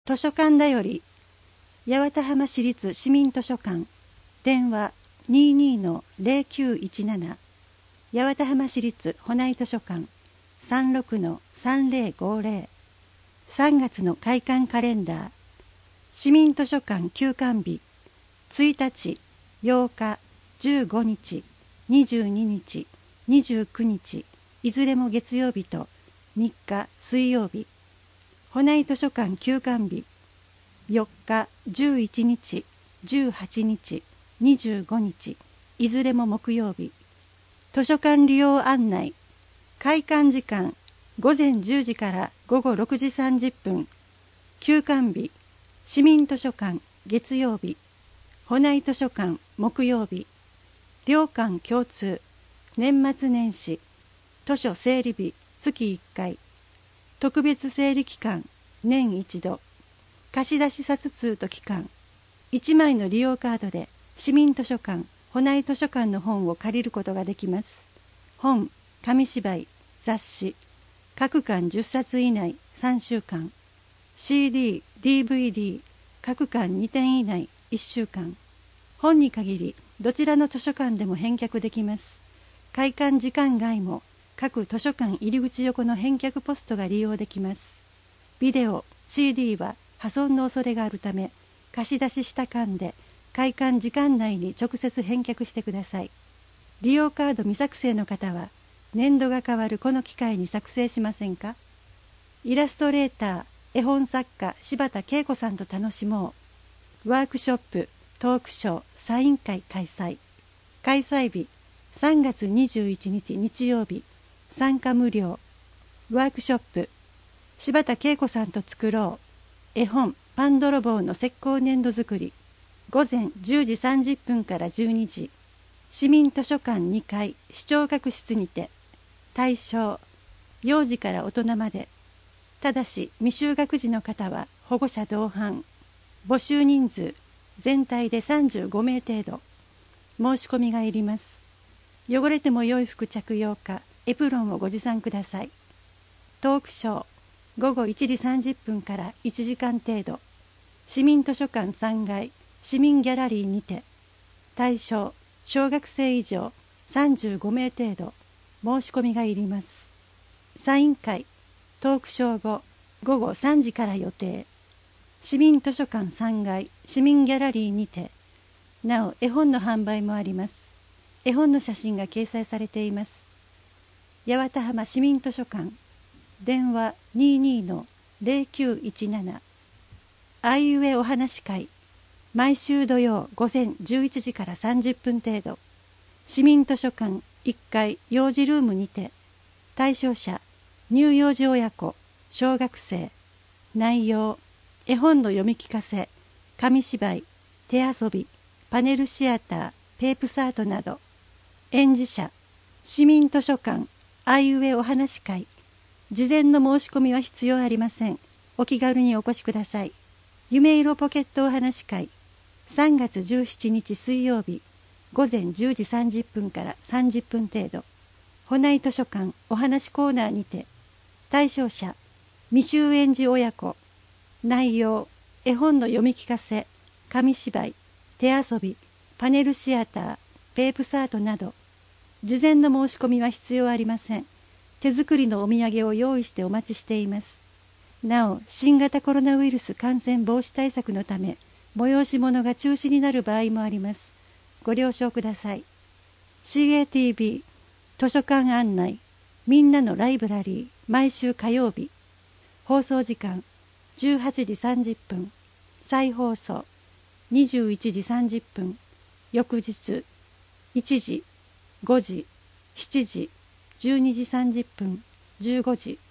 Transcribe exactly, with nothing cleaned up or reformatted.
図書館だより八幡浜市立市民図書館電話 にじゅうに の ゼロきゅういちなな 八幡浜市立保内図書館 さんじゅうろく の さんぜろごぜろ さんがつの開館カレンダー市民図書館休館日ついたち、ようか、じゅうごにち、にじゅうににち、にじゅうくにちいずれも月曜日とみっか水曜日保内図書館休館日よっか、じゅういちにち、じゅうはちにち、にじゅうごにちいずれも木曜日図書館利用案内開館時間ごぜんじゅうじからごごろくじさんじゅっぷん休館日市民図書館月曜日保内図書館木曜日両館共通年末年始図書整理日月いっかい特別整理期間年一度貸し出し冊数と期間いちまいの利用カードで市民図書館保内図書館の本を借りることができます。本、紙芝居、雑誌各巻じゅっさつ以内さんしゅうかん シーディー、ディーブイディー 各巻にてん以内いっしゅうかん本に限りどちらの図書館でも返却できます。開館時間外も各図書館入り口横の返却ポストが利用できます。ビデオ、シーディー は破損の恐れがあるため貸し出しした間で開館時間内に直接返却してください。利用カード未作成の方は年度が変わるこの機会に作成しませんか。イラストレーター、絵本作家柴田恵子さんと楽しもう。ワークショップ、トークショー、サイン会開催。開催日さんがつにじゅういちにち日曜日参加無料。ワークショップ柴田恵子さんと作ろう絵本パン泥棒の石膏粘土作りごぜんじゅうじさんじゅっぷんからじゅうにじ市民図書館にかい視聴覚室にて対象幼児から大人までただし未就学児の方は保護者同伴募集人数全体でさんじゅうごめい程度申し込みがいります。汚れても良い服着用かエプロンをご持参ください。トークショーごごいちじさんじゅっぷんからいちじかん程度市民図書館さんがい市民ギャラリーにて対象小学生以上さんじゅうごめい程度申し込みがいります。サイン会トークショー後ごごさんじから予定市民図書館さんがい市民ギャラリーにてなお絵本の販売もあります。絵本の写真が掲載されています。八幡浜市民図書館電話 にじゅうに の ゼロきゅういちなな あいうえお話会毎週土曜午前じゅういちじからさんじゅっぷん程度市民図書館いっかい幼児ルームにて対象者乳幼児親子小学生内容絵本の読み聞かせ紙芝居手遊びパネルシアターペープサートなど演示者市民図書館あいうえお話会事前の申し込みは必要ありません。お気軽にお越しください。夢色ポケットお話会さんがつじゅうしちにち水曜日ごぜんじゅうじさんじゅっぷんからさんじゅっぷん程度保内図書館お話コーナーにて対象者未就園児親子内容絵本の読み聞かせ紙芝居手遊びパネルシアターペープサートなど事前の申し込みは必要ありません。手作りのお土産を用意してお待ちしています。なお新型コロナウイルス感染防止対策のため催し物が中止になる場合もあります。ご了承ください。 シーエーティービー 図書館案内みんなのライブラリー毎週火曜日放送時間じゅうはちじさんじゅっぷん再放送にじゅういちじさんじゅっぷん翌日いちじごじしちじじゅうにじさんじゅっぷんじゅうごじ